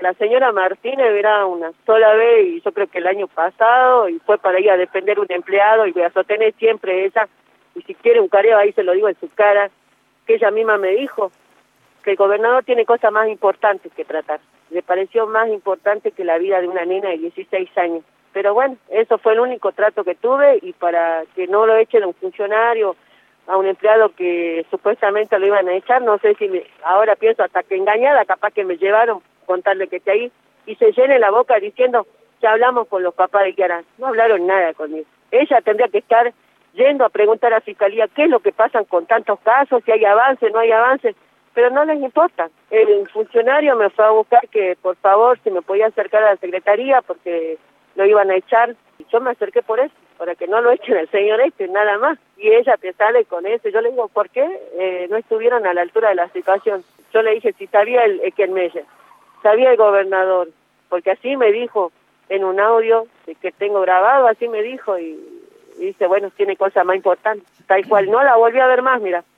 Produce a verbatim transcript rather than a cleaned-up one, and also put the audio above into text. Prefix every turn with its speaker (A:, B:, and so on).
A: la señora Martínez era una sola vez, y yo creo que el año pasado, y fue para ir a defender un empleado, y voy a sostener siempre esa, y si quiere un careo ahí se lo digo en su cara, que ella misma me dijo que el gobernador tiene cosas más importantes que tratar. Le pareció más importante que la vida de una nena de dieciséis años. Pero bueno, eso fue el único trato que tuve, y para que no lo echen a un funcionario, a un empleado que supuestamente lo iban a echar, no sé si me, ahora pienso hasta que engañada, capaz que me llevaron, contarle que esté ahí, y se llene la boca diciendo, ya hablamos con los papás de Kiara. No hablaron nada conmigo. Ella tendría que estar yendo a preguntar a la Fiscalía qué es lo que pasan con tantos casos, si hay avances, no hay avances, pero no les importa. El funcionario me fue a buscar que, por favor, si me podía acercar a la Secretaría, porque lo iban a echar. Yo me acerqué por eso, para que no lo echen al señor este, nada más. Y ella te sale con eso. Yo le digo, ¿por qué eh, no estuvieron a la altura de la situación? Yo le dije, si sabía el Ekenmeyer, sabía el gobernador, porque así me dijo en un audio que tengo grabado, así me dijo, y, y dice, bueno, tiene cosas más importantes. Tal cual, no la volví a ver más, mira.